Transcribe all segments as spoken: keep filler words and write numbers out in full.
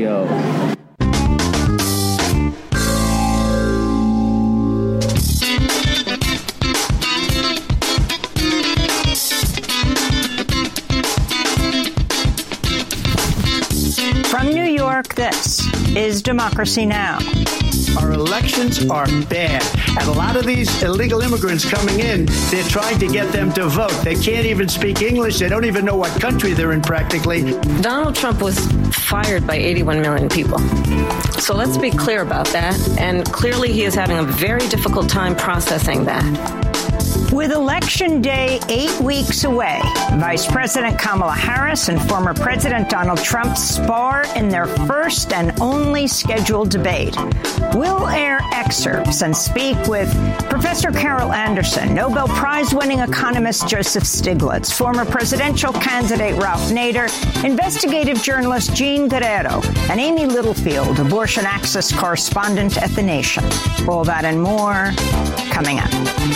go. From New York, this is Democracy Now! Our elections are bad. And a lot of these illegal immigrants coming in, they're trying to get them to vote. They can't even speak English. They don't even know what country they're in practically. Donald Trump was fired by eighty-one million people. So let's be clear about that. And clearly he is having a very difficult time processing that. With Election Day eight weeks away, Vice President Kamala Harris and former President Donald Trump spar in their first and only scheduled debate. We'll air excerpts and speak with Professor Carol Anderson, Nobel Prize-winning economist Joseph Stiglitz, former presidential candidate Ralph Nader, investigative journalist Jean Guerrero, and Amy Littlefield, abortion access correspondent at The Nation. All that and more coming up.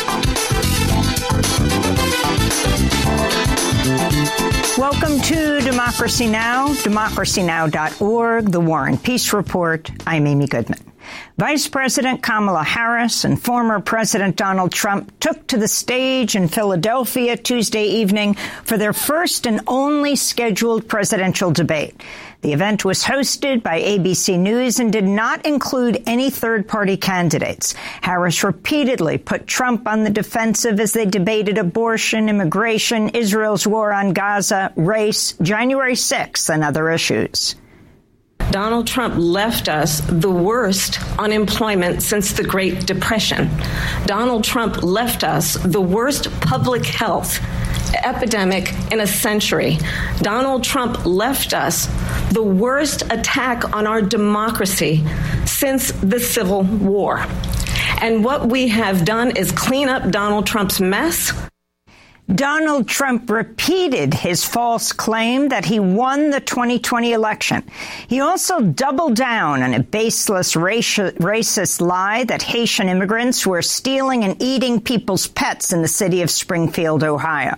Welcome to Democracy Now!, democracy now dot org, The War and Peace Report. I'm Amy Goodman. Vice President Kamala Harris and former President Donald Trump took to the stage in Philadelphia Tuesday evening for their first and only scheduled presidential debate. The event was hosted by A B C News and did not include any third-party candidates. Harris repeatedly put Trump on the defensive as they debated abortion, immigration, Israel's war on Gaza, race, January sixth, and other issues. Donald Trump left us the worst unemployment since the Great Depression. Donald Trump left us the worst public health epidemic in a century. Donald Trump left us the worst attack on our democracy since the Civil War. And what we have done is clean up Donald Trump's mess. Donald Trump repeated his false claim that he won the twenty twenty election. He also doubled down on a baseless raci- racist lie that Haitian immigrants were stealing and eating people's pets in the city of Springfield, Ohio.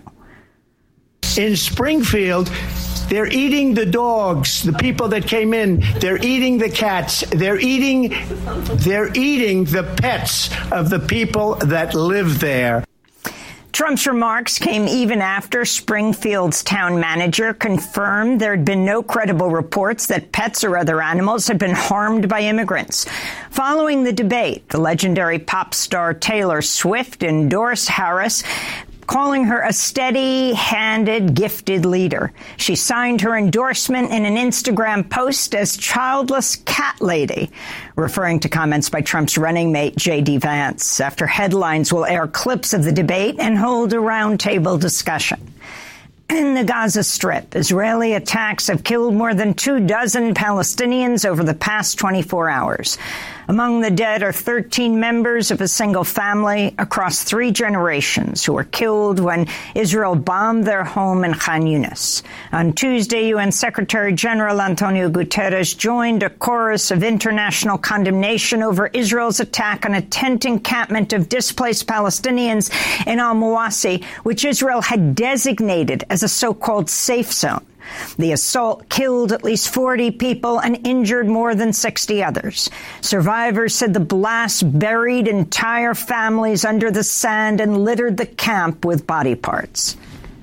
In Springfield, they're eating the dogs, the people that came in. They're eating the cats. They're eating, they're eating the pets of the people that live there. Trump's remarks came even after Springfield's town manager confirmed there had been no credible reports that pets or other animals had been harmed by immigrants. Following the debate, the legendary pop star Taylor Swift endorsed Harris, calling her a steady-handed, gifted leader. She signed her endorsement in an Instagram post as Childless Cat Lady, referring to comments by Trump's running mate, J D. Vance. After headlines, will air clips of the debate and hold a roundtable discussion. In the Gaza Strip, Israeli attacks have killed more than two dozen Palestinians over the past twenty-four hours. Among the dead are thirteen members of a single family across three generations who were killed when Israel bombed their home in Khan Yunis. On Tuesday, U N Secretary General Antonio Guterres joined a chorus of international condemnation over Israel's attack on a tent encampment of displaced Palestinians in Al-Mawasi, which Israel had designated as a so-called safe zone. The assault killed at least forty people and injured more than sixty others. Survivors said the blast buried entire families under the sand and littered the camp with body parts.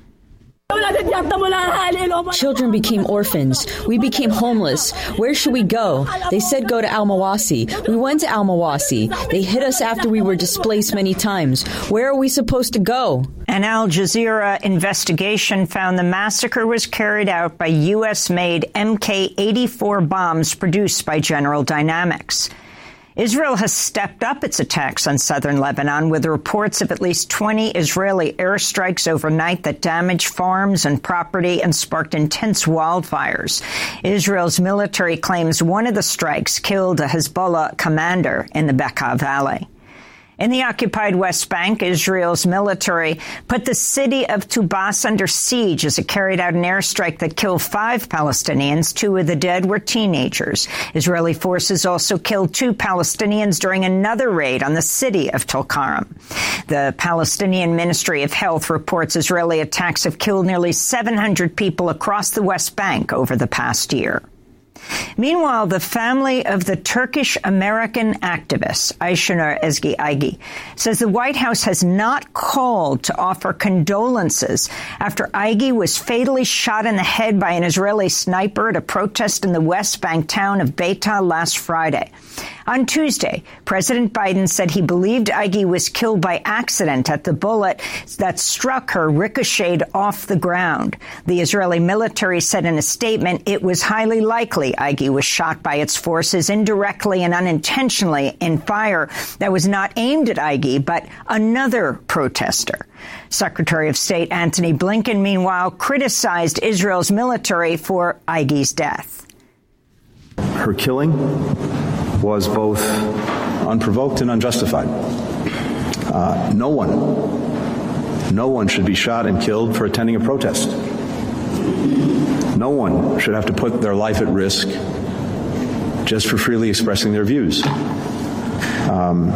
Children became orphans. We became homeless. Where should we go? They said go to Al-Mawasi. We went to Al-Mawasi. They hit us after we were displaced many times. Where are we supposed to go? An Al Jazeera investigation found the massacre was carried out by U S-made M K eighty-four bombs produced by General Dynamics. Israel has stepped up its attacks on southern Lebanon with reports of at least twenty Israeli airstrikes overnight that damaged farms and property and sparked intense wildfires. Israel's military claims one of the strikes killed a Hezbollah commander in the Bekaa Valley. In the occupied West Bank, Israel's military put the city of Tubas under siege as it carried out an airstrike that killed five Palestinians. Two of the dead were teenagers. Israeli forces also killed two Palestinians during another raid on the city of Tulkarem. The Palestinian Ministry of Health reports Israeli attacks have killed nearly seven hundred people across the West Bank over the past year. Meanwhile, the family of the Turkish-American activist Ayşenur Ezgi Aygi says the White House has not called to offer condolences after Aygi was fatally shot in the head by an Israeli sniper at a protest in the West Bank town of Beita last Friday. On Tuesday, President Biden said he believed Aygi was killed by accident at the bullet that struck her ricocheted off the ground. The Israeli military said in a statement it was highly likely Aygi was shot by its forces indirectly and unintentionally in fire that was not aimed at Aygi, but another protester. Secretary of State Antony Blinken, meanwhile, criticized Israel's military for Aygi's death. Her killing was both unprovoked and unjustified. Uh, no one, no one should be shot and killed for attending a protest. No one should have to put their life at risk just for freely expressing their views. Um,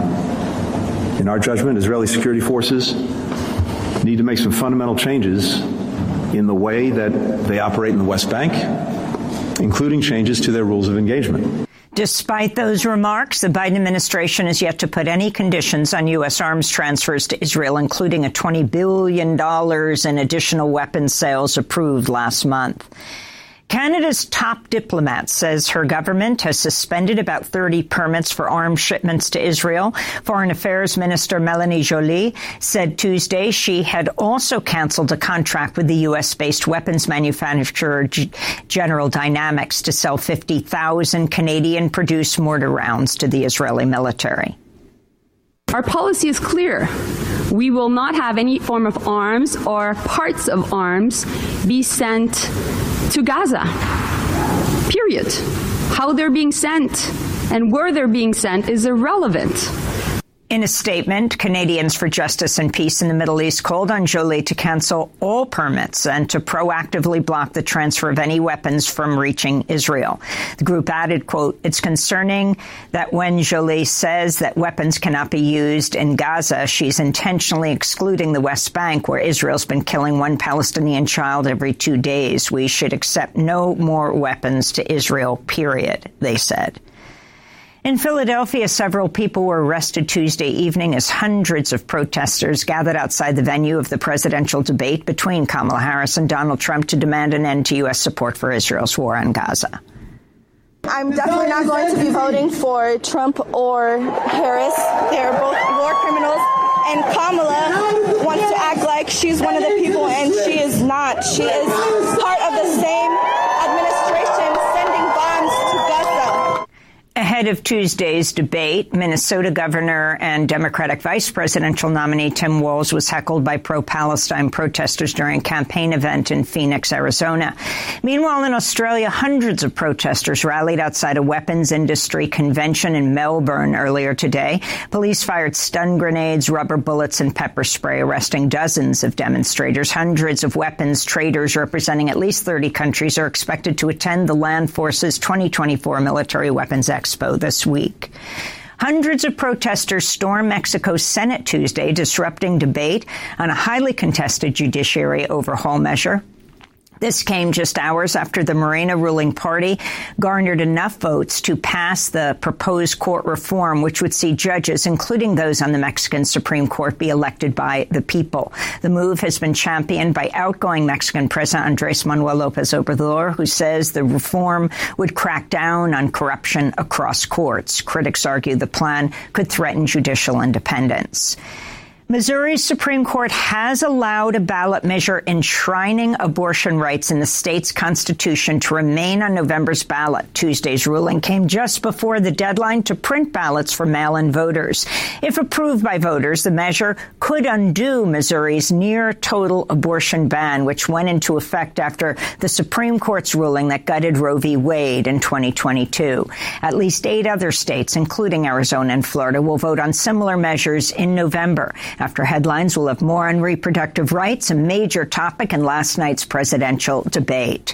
in our judgment, Israeli security forces need to make some fundamental changes in the way that they operate in the West Bank, including changes to their rules of engagement. Despite those remarks, the Biden administration has yet to put any conditions on U S arms transfers to Israel, including a twenty billion dollars in additional weapons sales approved last month. Canada's top diplomat says her government has suspended about thirty permits for arms shipments to Israel. Foreign Affairs Minister Melanie Joly said Tuesday she had also canceled a contract with the U S-based weapons manufacturer G- General Dynamics to sell fifty thousand Canadian-produced mortar rounds to the Israeli military. Our policy is clear. We will not have any form of arms or parts of arms be sent to Gaza. Period. How they're being sent and where they're being sent is irrelevant. In a statement, Canadians for Justice and Peace in the Middle East called on Joly to cancel all permits and to proactively block the transfer of any weapons from reaching Israel. The group added, quote, "It's concerning that when Joly says that weapons cannot be used in Gaza, she's intentionally excluding the West Bank, where Israel's been killing one Palestinian child every two days. We should accept no more weapons to Israel, period," they said. In Philadelphia, several people were arrested Tuesday evening as hundreds of protesters gathered outside the venue of the presidential debate between Kamala Harris and Donald Trump to demand an end to U S support for Israel's war on Gaza. I'm definitely not going to be voting for Trump or Harris. They're both war criminals. And Kamala wants to act like she's one of the people, and she is not. She is part of the same administration sending bombs to Gaza. Ahead of Tuesday's debate, Minnesota Governor and Democratic Vice Presidential nominee Tim Walz was heckled by pro-Palestine protesters during a campaign event in Phoenix, Arizona. Meanwhile, in Australia, hundreds of protesters rallied outside a weapons industry convention in Melbourne earlier today. Police fired stun grenades, rubber bullets, and pepper spray, arresting dozens of demonstrators. Hundreds of weapons traders representing at least thirty countries are expected to attend the Land Forces twenty twenty-four Military Weapons Expo this week. Hundreds of protesters stormed Mexico's Senate Tuesday, disrupting debate on a highly contested judiciary overhaul measure. This came just hours after the Morena ruling party garnered enough votes to pass the proposed court reform, which would see judges, including those on the Mexican Supreme Court, be elected by the people. The move has been championed by outgoing Mexican President Andrés Manuel López Obrador, who says the reform would crack down on corruption across courts. Critics argue the plan could threaten judicial independence. Missouri's Supreme Court has allowed a ballot measure enshrining abortion rights in the state's constitution to remain on November's ballot. Tuesday's ruling came just before the deadline to print ballots for mail-in voters. If approved by voters, the measure could undo Missouri's near-total abortion ban, which went into effect after the Supreme Court's ruling that gutted Roe v. Wade in twenty twenty-two. At least eight other states, including Arizona and Florida, will vote on similar measures in November. After headlines, we'll have more on reproductive rights, a major topic in last night's presidential debate.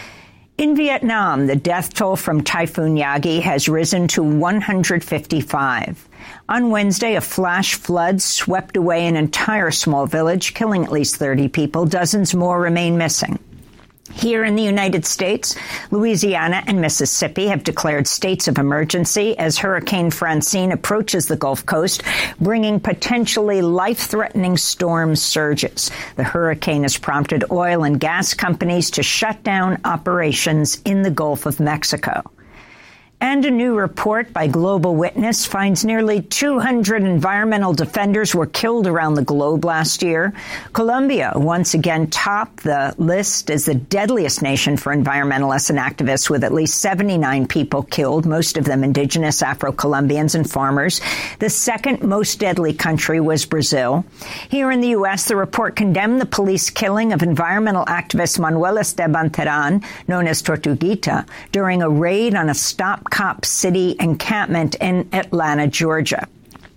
In Vietnam, the death toll from Typhoon Yagi has risen to one hundred fifty-five. On Wednesday, a flash flood swept away an entire small village, killing at least thirty people. Dozens more remain missing. Here in the United States, Louisiana and Mississippi have declared states of emergency as Hurricane Francine approaches the Gulf Coast, bringing potentially life-threatening storm surges. The hurricane has prompted oil and gas companies to shut down operations in the Gulf of Mexico. And a new report by Global Witness finds nearly two hundred environmental defenders were killed around the globe last year. Colombia once again topped the list as the deadliest nation for environmentalists and activists, with at least seventy-nine people killed, most of them indigenous Afro-Colombians and farmers. The second most deadly country was Brazil. Here in the U S, the report condemned the police killing of environmental activist Manuel Esteban Terán, known as Tortuguita, during a raid on a Stop Cop City encampment in Atlanta, Georgia.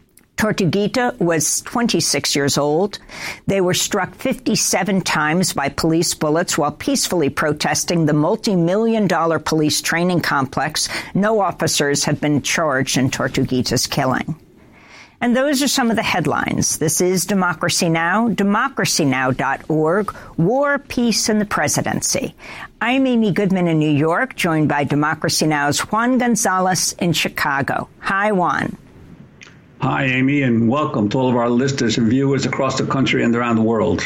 Tortuguita was twenty-six years old. They were struck fifty-seven times by police bullets while peacefully protesting the multi-million dollar police training complex. No officers have been charged in Tortuguita's killing. And those are some of the headlines. This is Democracy Now!, democracy now dot org, War, Peace, and the Presidency. I'm Amy Goodman in New York, joined by Democracy Now!'s Juan Gonzalez in Chicago. Hi, Juan. Hi, Amy, and welcome to all of our listeners and viewers across the country and around the world.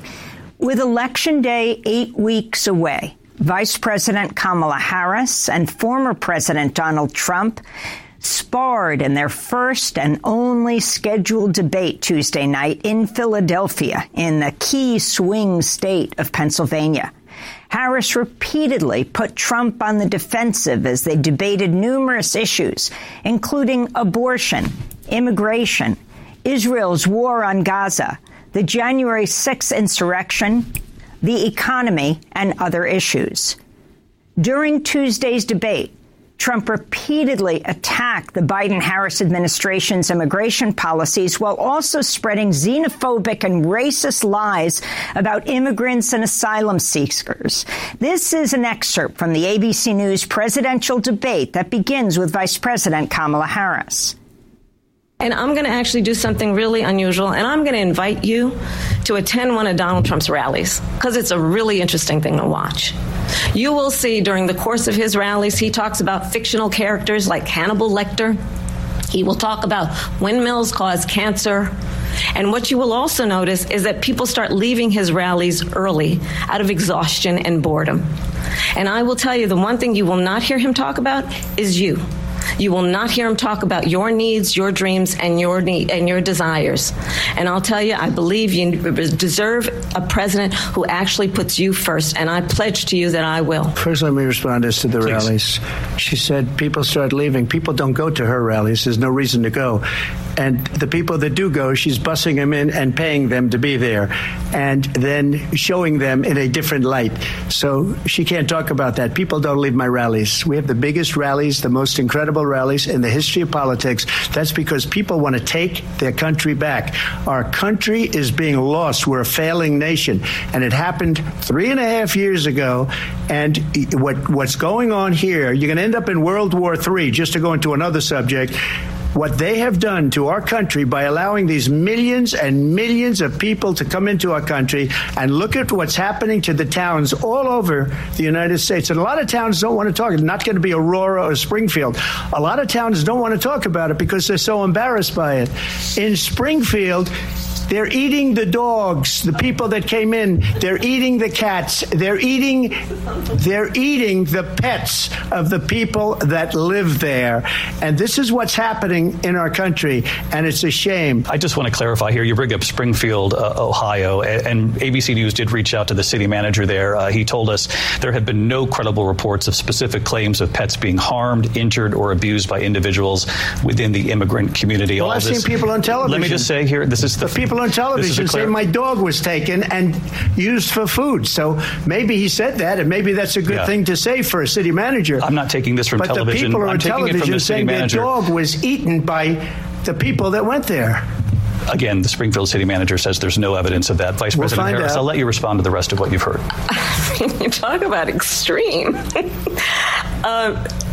With Election Day eight weeks away, Vice President Kamala Harris and former President Donald Trump sparred in their first and only scheduled debate Tuesday night in Philadelphia, in the key swing state of Pennsylvania. Harris repeatedly put Trump on the defensive as they debated numerous issues, including abortion, immigration, Israel's war on Gaza, the January sixth insurrection, the economy, and other issues. During Tuesday's debate, Trump repeatedly attacked the Biden-Harris administration's immigration policies while also spreading xenophobic and racist lies about immigrants and asylum seekers. This is an excerpt from the A B C News presidential debate that begins with Vice President Kamala Harris. And I'm going to actually do something really unusual, and I'm going to invite you to attend one of Donald Trump's rallies, because it's a really interesting thing to watch. You will see during the course of his rallies, he talks about fictional characters like Hannibal Lecter. He will talk about windmills cause cancer. And what you will also notice is that people start leaving his rallies early out of exhaustion and boredom. And I will tell you, the one thing you will not hear him talk about is you. You will not hear him talk about your needs, your dreams, and your need, and your desires. And I'll tell you, I believe you deserve a president who actually puts you first, and I pledge to you that I will. First, let me respond as to the Please. rallies. She said people start leaving. People don't go to her rallies. There's no reason to go. And the people that do go, she's bussing them in and paying them to be there, and then showing them in a different light. So she can't talk about that. People don't leave my rallies. We have the biggest rallies, the most incredible rallies in the history of politics. That's because people want to take their country back. Our country is being lost. We're a failing nation. And it happened three and a half years ago. And what what's going on here, you're going to end up in World War Three, just to go into another subject. What they have done to our country by allowing these millions and millions of people to come into our country, and look at what's happening to the towns all over the United States. And a lot of towns don't want to talk. It's not going to be Aurora or Springfield. A lot of towns don't want to talk about it because they're so embarrassed by it. In Springfield, they're eating the dogs, the people that came in. They're eating the cats. They're eating, they're eating the pets of the people that live there. And this is what's happening in our country, and it's a shame. I just want to clarify here. You bring up Springfield, uh, Ohio, and, and A B C News did reach out to the city manager there. Uh, he told us there had been no credible reports of specific claims of pets being harmed, injured, or abused by individuals within the immigrant community. Well, All I've this, seen people on television. Let me just say here, this is the, the people on television say my dog was taken and used for food. So maybe he said that, and maybe that's a good yeah. thing to say for a city manager. I'm not taking this from but television. But the people I'm on taking television it from the city saying manager. their dog was eaten by the people that went there. Again, the Springfield city manager says there's no evidence of that. Vice We'll President Harris, out. I'll let you respond to the rest of what you've heard. You talk about extreme. uh,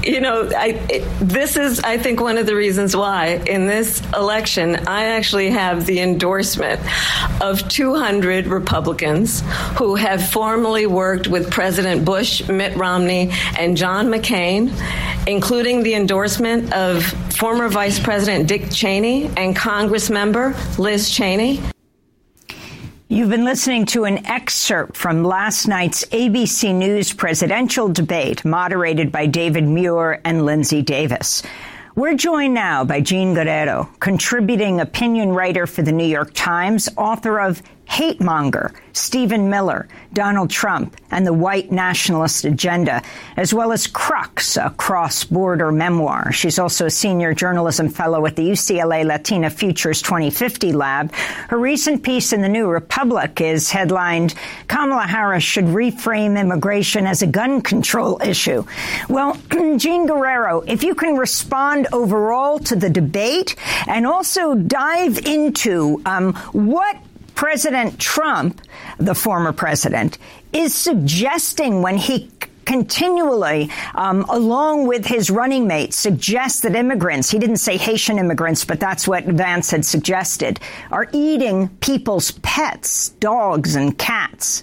you know, I, it, this is, I think, one of the reasons why in this election, I actually have the endorsement of two hundred Republicans who have formally worked with President Bush, Mitt Romney, and John McCain, including the endorsement of former Vice President Dick Cheney and Congress member Liz Cheney. You've been listening to an excerpt from last night's A B C News presidential debate moderated by David Muir and Lindsay Davis. We're joined now by Jean Guerrero, contributing opinion writer for the New York Times, author of Hate Monger, Stephen Miller, Donald Trump, and the White Nationalist Agenda, as well as Crux, a cross-border memoir. She's also a senior journalism fellow at the U C L A Latina Futures twenty fifty Lab. Her recent piece in the New Republic is headlined, Kamala Harris should reframe immigration as a gun control issue. Well, Jean Guerrero, if you can respond overall to the debate and also dive into um, what President Trump, the former president, is suggesting when he continually, um, along with his running mates, suggests that immigrants, he didn't say Haitian immigrants, but that's what Vance had suggested, are eating people's pets, dogs and cats.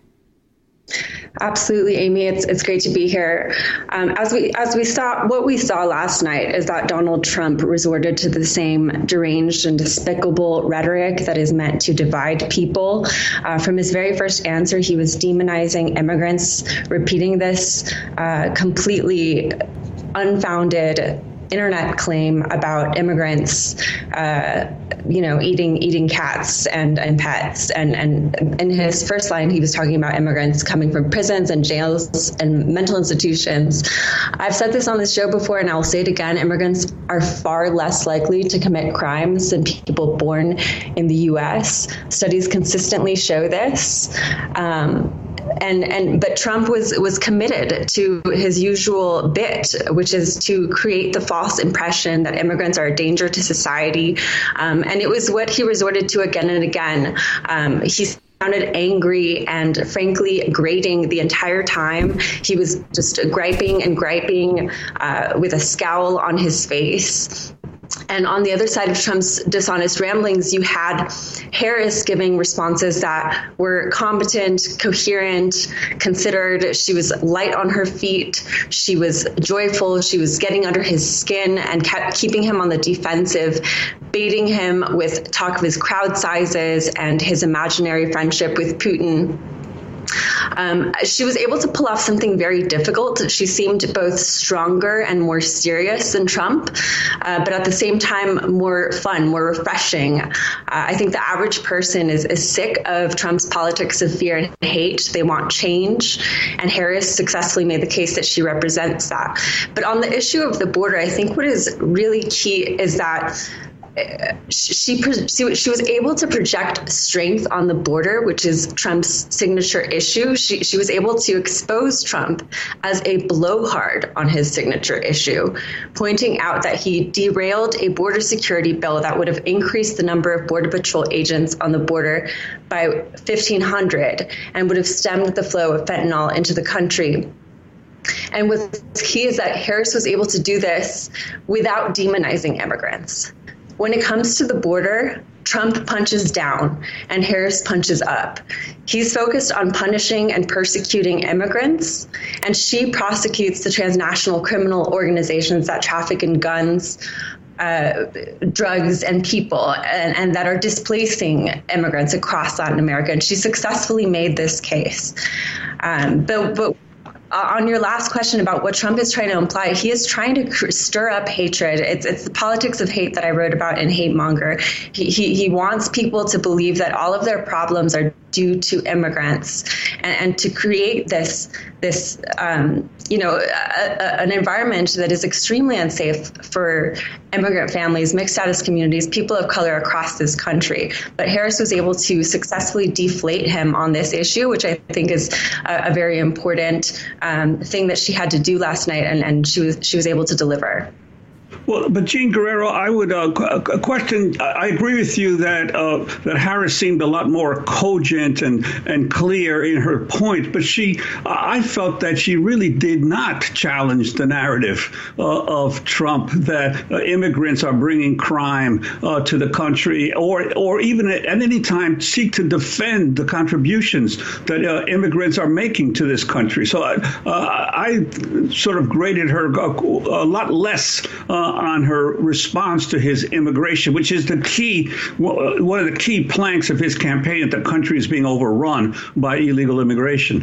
Absolutely, Amy. It's it's great to be here. Um, as we as we saw, what we saw last night is that Donald Trump resorted to the same deranged and despicable rhetoric that is meant to divide people. Uh, from his very first answer, he was demonizing immigrants, repeating this uh, completely unfounded internet claim about immigrants, uh, you know, eating eating cats and, and pets. And, and in his first line, he was talking about immigrants coming from prisons and jails and mental institutions. I've said this on this show before, and I'll say it again. Immigrants are far less likely to commit crimes than people born in the U S. Studies consistently show this. Um, And and but Trump was was committed to his usual bit, which is to create the false impression that immigrants are a danger to society. Um, and it was what he resorted to again and again. Um, he sounded angry and frankly grating the entire time. He was just griping and griping uh, with a scowl on his face. And on the other side of Trump's dishonest ramblings, you had Harris giving responses that were competent, coherent, considered. She was light on her feet. She was joyful. She was getting under his skin and kept keeping him on the defensive, baiting him with talk of his crowd sizes and his imaginary friendship with Putin. Um, she was able to pull off something very difficult. She seemed both stronger and more serious than Trump, uh, but at the same time, more fun, more refreshing. Uh, I think the average person is, is sick of Trump's politics of fear and hate. They want change, and Harris successfully made the case that she represents that. But on the issue of the border, I think what is really key is that She, she she was able to project strength on the border, which is Trump's signature issue. She she was able to expose Trump as a blowhard on his signature issue, pointing out that he derailed a border security bill that would have increased the number of Border Patrol agents on the border by fifteen hundred and would have stemmed the flow of fentanyl into the country. And what's key is that Harris was able to do this without demonizing immigrants. When it comes to the border, Trump punches down and Harris punches up. He's focused on punishing and persecuting immigrants, and she prosecutes the transnational criminal organizations that traffic in guns, uh, drugs, and people, and, and that are displacing immigrants across Latin America. And she successfully made this case. Um, but, but Uh, on your last question about what Trump is trying to imply, he is trying to cr- stir up hatred. It's it's the politics of hate that I wrote about in Hate Monger. He, he he wants people to believe that all of their problems are due to immigrants, and, and to create this this um, you know a, a, an environment that is extremely unsafe for immigrant families, mixed status communities, people of color across this country. But Harris was able to successfully deflate him on this issue, which I think is a, a very important Um, thing that she had to do last night, and, and she was she was able to deliver. Well, but Jean Guerrero, I would uh, question. I agree with you that uh, that Harris seemed a lot more cogent and and clear in her point, but she, I felt that she really did not challenge the narrative uh, of Trump that uh, immigrants are bringing crime uh, to the country, or or even at, at any time seek to defend the contributions that uh, immigrants are making to this country. So I, uh, I sort of graded her a, a lot less uh, on her response to his immigration, which is the key, one of the key planks of his campaign, that the country is being overrun by illegal immigration.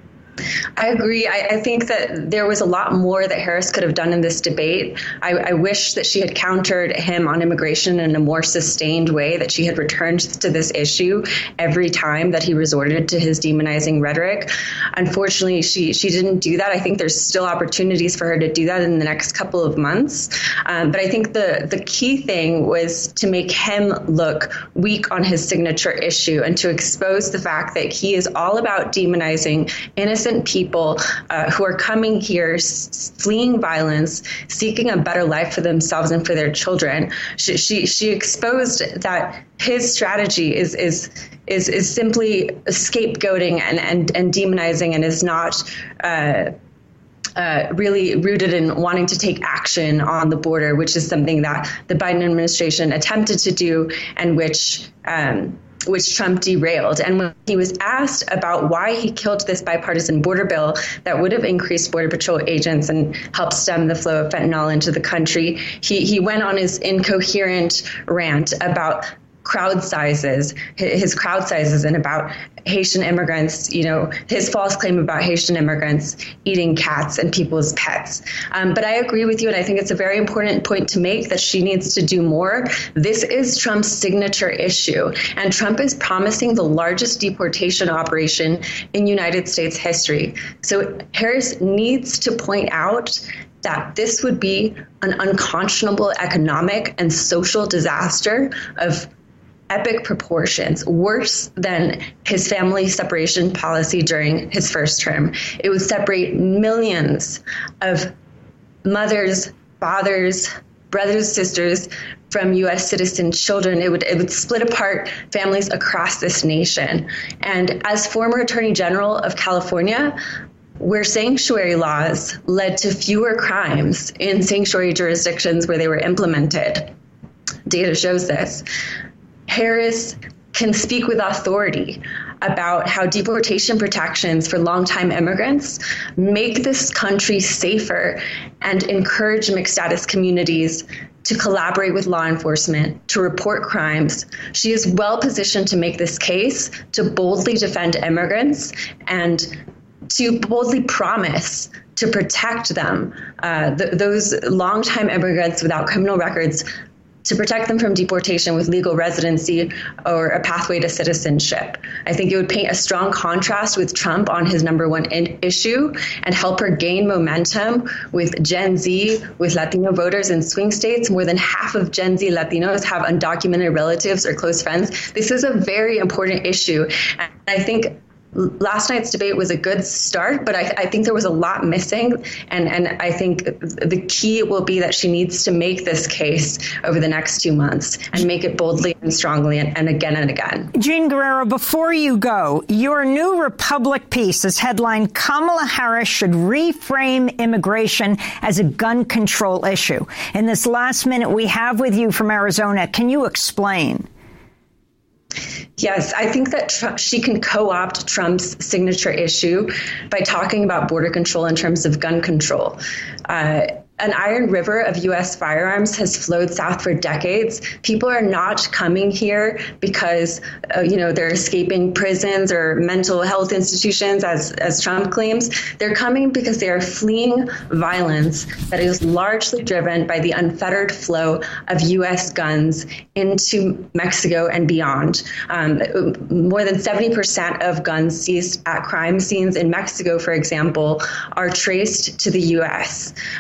I agree. I, I think that there was a lot more that Harris could have done in this debate. I, I wish that she had countered him on immigration in a more sustained way, that she had returned to this issue every time that he resorted to his demonizing rhetoric. Unfortunately, she she didn't do that. I think there's still opportunities for her to do that in the next couple of months. Um, but I think the, the key thing was to make him look weak on his signature issue and to expose the fact that he is all about demonizing innocent people uh, who are coming here, s- fleeing violence, seeking a better life for themselves and for their children. She she, she exposed that his strategy is is is is simply scapegoating and and, and demonizing, and is not Uh, Uh, really rooted in wanting to take action on the border, which is something that the Biden administration attempted to do and which um, which Trump derailed. And when he was asked about why he killed this bipartisan border bill that would have increased Border Patrol agents and helped stem the flow of fentanyl into the country, he, he went on his incoherent rant about crowd sizes, his crowd sizes, and about Haitian immigrants, you know, his false claim about Haitian immigrants eating cats and people's pets. Um, but I agree with you, and I think it's a very important point to make that she needs to do more. This is Trump's signature issue, and Trump is promising the largest deportation operation in United States history. So Harris needs to point out that this would be an unconscionable economic and social disaster of epic proportions, worse than his family separation policy during his first term. It would separate millions of mothers, fathers, brothers, sisters from U S citizen children. It would it would split apart families across this nation. And as former Attorney General of California, where sanctuary laws led to fewer crimes in sanctuary jurisdictions where they were implemented, data shows this, Harris can speak with authority about how deportation protections for longtime immigrants make this country safer and encourage mixed status communities to collaborate with law enforcement, to report crimes. She is well positioned to make this case, to boldly defend immigrants, and to boldly promise to protect them, uh, th- those longtime immigrants without criminal records, to protect them from deportation with legal residency or a pathway to citizenship. I think it would paint a strong contrast with Trump on his number one in- issue and help her gain momentum with Gen Z, with Latino voters in swing states. More than half of Gen Z Latinos have undocumented relatives or close friends. This is a very important issue. And I think last night's debate was a good start, but I, I think there was a lot missing. And, and I think the key will be that she needs to make this case over the next two months and make it boldly and strongly and, and again and again. Jean Guerrero, before you go, your New Republic piece is headlined, Kamala Harris should reframe immigration as a gun control issue. In this last minute we have with you from Arizona, can you explain? Yes, I think that Trump, she can co-opt Trump's signature issue by talking about border control in terms of gun control. Uh, An iron river of U S firearms has flowed south for decades. People are not coming here because, uh, you know, they're escaping prisons or mental health institutions, as, as Trump claims. They're coming because they are fleeing violence that is largely driven by the unfettered flow of U S guns into Mexico and beyond. Um, more than seventy percent of guns seized at crime scenes in Mexico, for example, are traced to the U S. Um,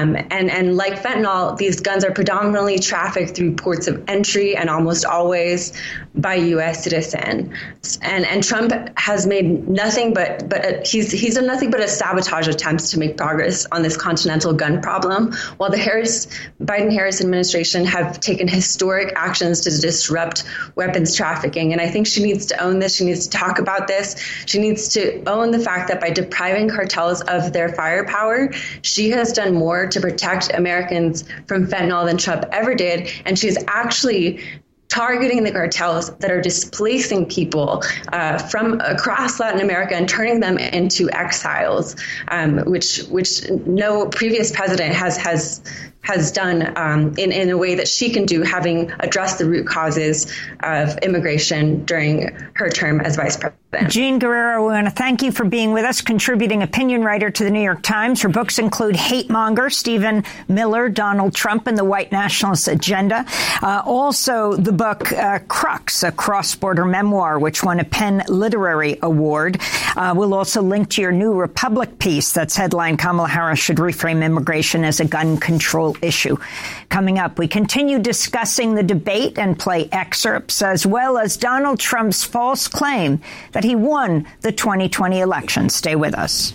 Um, and, and like fentanyl, these guns are predominantly trafficked through ports of entry and almost always by U S citizens. And and Trump has made nothing but but a, he's he's done nothing but a sabotage attempts to make progress on this continental gun problem, while the Harris Biden-Harris administration have taken historic actions to disrupt weapons trafficking. And I think she needs to own this. She needs to talk about this. She needs to own the fact that by depriving cartels of their firepower, she has done more to protect Americans from fentanyl than Trump ever did. And she's actually targeting the cartels that are displacing people uh, from across Latin America and turning them into exiles, um, which which no previous president has has has done um, in, in a way that she can do, having addressed the root causes of immigration during her term as vice president. Jean Guerrero, we want to thank you for being with us, contributing opinion writer to the New York Times. Her books include Hate Monger, Stephen Miller, Donald Trump, and the White Nationalist Agenda. Uh, also, the book uh, Crux, a cross-border memoir, which won a Penn Literary Award. Uh, we'll also link to your New Republic piece that's headlined Kamala Harris should reframe immigration as a gun control issue. Coming up, we continue discussing the debate and play excerpts, as well as Donald Trump's false claim that he won the twenty twenty election. Stay with us.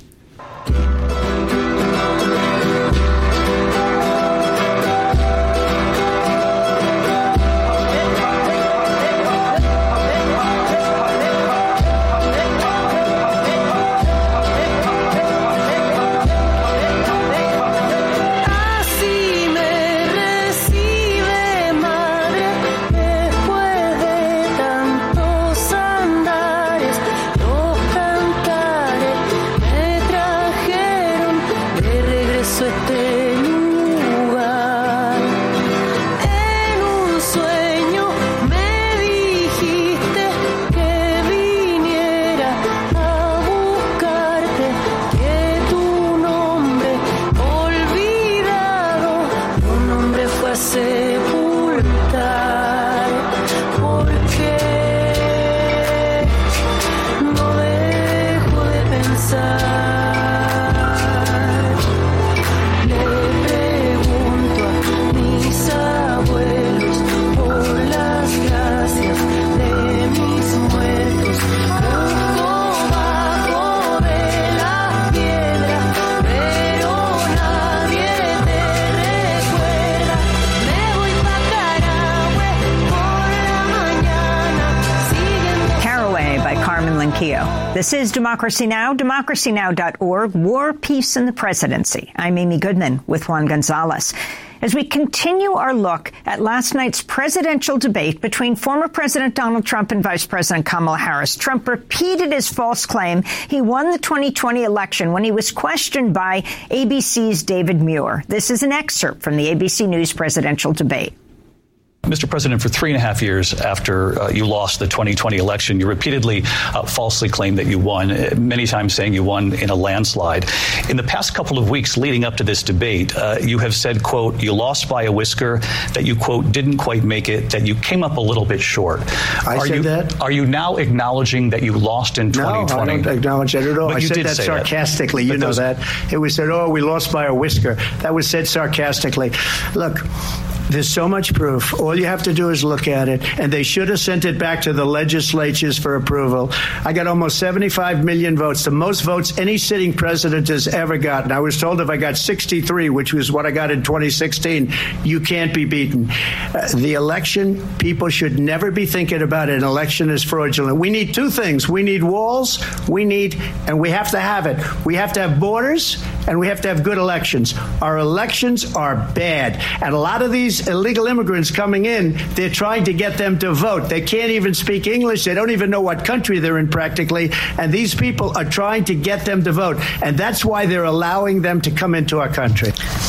This is Democracy Now!, democracy now dot org, War, Peace, and the Presidency. I'm Amy Goodman with Juan Gonzalez. As we continue our look at last night's presidential debate between former President Donald Trump and Vice President Kamala Harris, Trump repeated his false claim he won the twenty twenty election when he was questioned by A B C's David Muir. This is an excerpt from the A B C News presidential debate. Mister President, for three and a half years after uh, you lost the twenty twenty election, you repeatedly uh, falsely claimed that you won, uh, many times saying you won in a landslide. In the past couple of weeks leading up to this debate, uh, you have said, quote, you lost by a whisker, that you, quote, didn't quite make it, that you came up a little bit short. I are said you, that? Are you now acknowledging that you lost in twenty twenty? No, I don't acknowledge that at all. But I you said did that say sarcastically. That. You know those... that. It was said, oh, we lost by a whisker. That was said sarcastically. Look, there's so much proof. All you have to do is look at it. And they should have sent it back to the legislatures for approval. I got almost seventy-five million votes, the most votes any sitting president has ever gotten. I was told if I got sixty-three, which was what I got in twenty sixteen, you can't be beaten. Uh, the election, people should never be thinking about it. An election is fraudulent. We need two things. We need walls. We need, and we have to have it. We have to have borders, and we have to have good elections. Our elections are bad. And a lot of these illegal immigrants coming in, they're trying to get them to vote. They can't even speak English. They don't even know what country they're in practically. And these people are trying to get them to vote. And that's why they're allowing them to come into our country.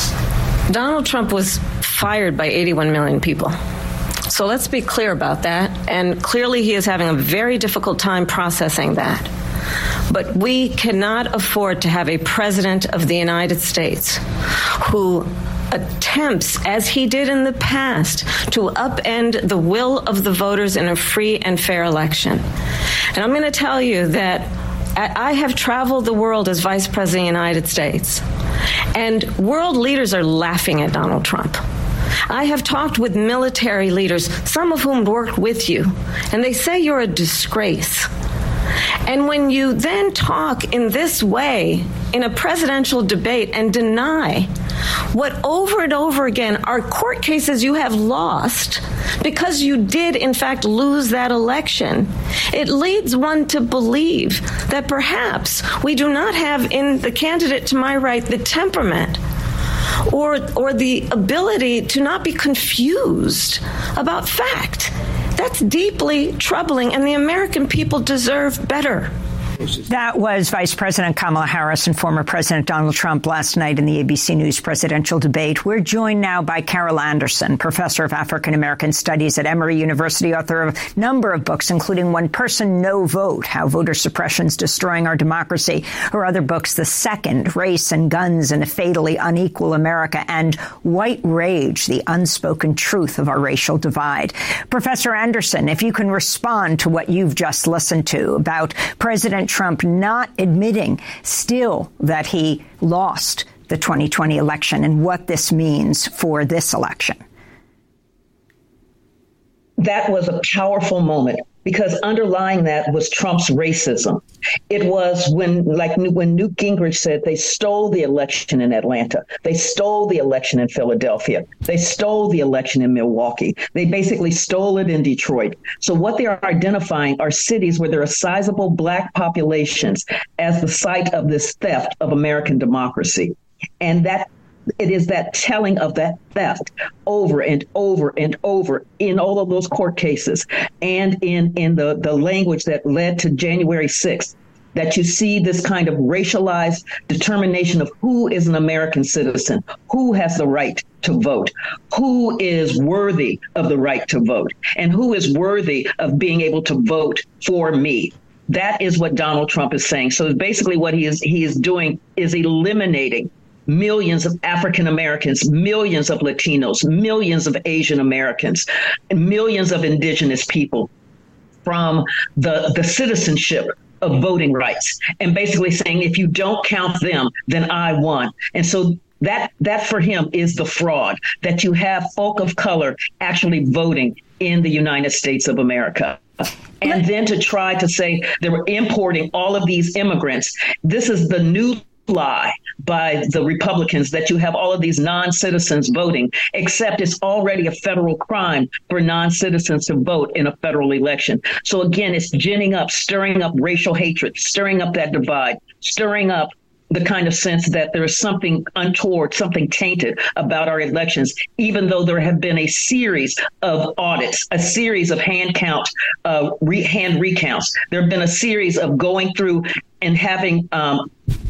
Donald Trump was fired by eighty-one million people. So let's be clear about that. And clearly he is having a very difficult time processing that. But we cannot afford to have a president of the United States who attempts, as he did in the past, to upend the will of the voters in a free and fair election. And I'm going to tell you that I have traveled the world as Vice President of the United States, and world leaders are laughing at Donald Trump. I have talked with military leaders, some of whom worked with you, and they say you're a disgrace. And when you then talk in this way in a presidential debate and deny what over and over again are court cases you have lost because you did, in fact, lose that election, it leads one to believe that perhaps we do not have in the candidate to my right the temperament or, or the ability to not be confused about fact. That's deeply troubling, and the American people deserve better. That was Vice President Kamala Harris and former President Donald Trump last night in the A B C News presidential debate. We're joined now by Carol Anderson, professor of African-American Studies at Emory University, author of a number of books, including One Person, No Vote, How Voter Suppression is Destroying Our Democracy. Her other books, The Second, Race and Guns in a Fatally Unequal America, and White Rage, The Unspoken Truth of Our Racial Divide. Professor Anderson, if you can respond to what you've just listened to about President Trump not admitting still that he lost the twenty twenty election and what this means for this election. That was a powerful moment because underlying that was Trump's racism. It was when, like when Newt Gingrich said they stole the election in Atlanta. They stole the election in Philadelphia. They stole the election in Milwaukee. They basically stole it in Detroit. So what they are identifying are cities where there are sizable Black populations as the site of this theft of American democracy. And that it is that telling of that theft over and over and over in all of those court cases and in, in the, the language that led to January sixth, that you see this kind of racialized determination of who is an American citizen, who has the right to vote, who is worthy of the right to vote, and who is worthy of being able to vote for me. That is what Donald Trump is saying. So basically what he is he is doing is eliminating millions of African Americans, millions of Latinos, millions of Asian Americans, and millions of indigenous people from the, the citizenship of voting rights, and basically saying, if you don't count them, then I won. And so that that for him is the fraud, that you have folk of color actually voting in the United States of America. And then to try to say they were importing all of these immigrants. This is the new lie by the Republicans that you have all of these non-citizens voting, except it's already a federal crime for non-citizens to vote in a federal election. So again, it's ginning up, stirring up racial hatred, stirring up that divide, stirring up the kind of sense that there is something untoward, something tainted about our elections, even though there have been a series of audits, a series of hand count, uh, re- hand recounts. There have been a series of going through and having um,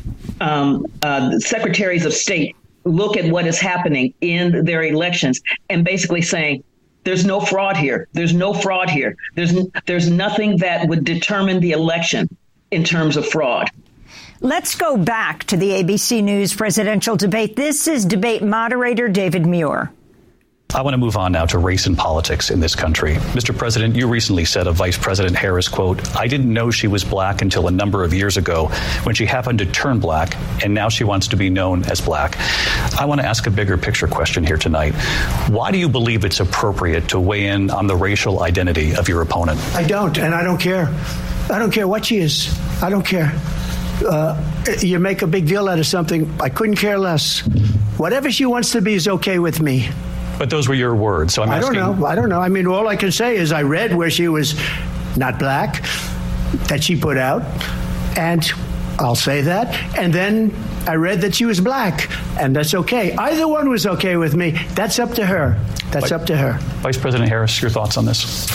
um, uh, secretaries of state look at what is happening in their elections and basically saying, there's no fraud here. There's no fraud here. There's there's nothing that would determine the election in terms of fraud. Let's go back to the A B C News presidential debate. This is debate moderator David Muir. I want to move on now to race and politics in this country. Mister President, you recently said of Vice President Harris, quote, I didn't know she was black until a number of years ago when she happened to turn black, and now she wants to be known as black. I want to ask a bigger picture question here tonight. Why do you believe it's appropriate to weigh in on the racial identity of your opponent? I don't, and I don't care. I don't care what she is. I don't care. Uh, you make a big deal out of something. I couldn't care less. Whatever she wants to be is okay with me. But those were your words, so I'm I asking. don't know. I don't know. I mean, all I can say is I read where she was not black, that she put out, and I'll say that. And then I read that she was black, and that's okay. Either one was okay with me. That's up to her. That's up to her. Vice President Harris, your thoughts on this?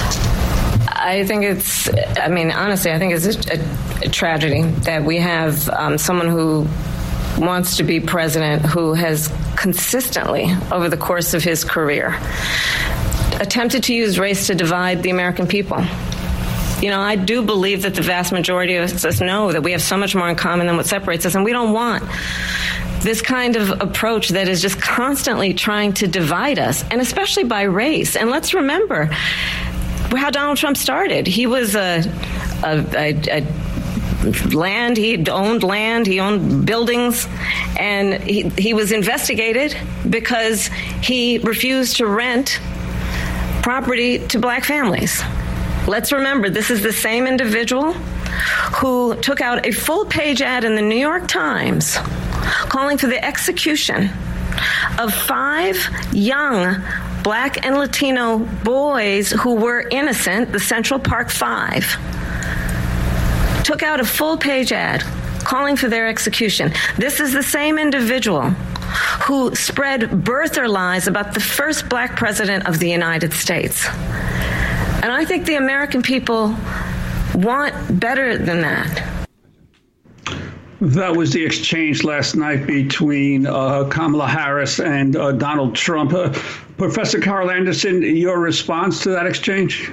I think it's, I mean, honestly, I think it's a, a, a tragedy that we have um, someone who wants to be president who has consistently, over the course of his career, attempted to use race to divide the American people. You know, I do believe that the vast majority of us know that we have so much more in common than what separates us, and we don't want this kind of approach that is just constantly trying to divide us, and especially by race. And let's remember how Donald Trump started. He was a, a, a, a land. He owned land. He owned buildings. And he, he was investigated because he refused to rent property to black families. Let's remember, this is the same individual who took out a full-page ad in the New York Times calling for the execution of five young black and Latino boys who were innocent, the Central Park Five. Took out a full-page ad calling for their execution. This is the same individual who spread birther lies about the first black president of the United States. And I think the American people want better than that. That was the exchange last night between uh, Kamala Harris and uh, Donald Trump. Uh, Professor Carol Anderson, your response to that exchange?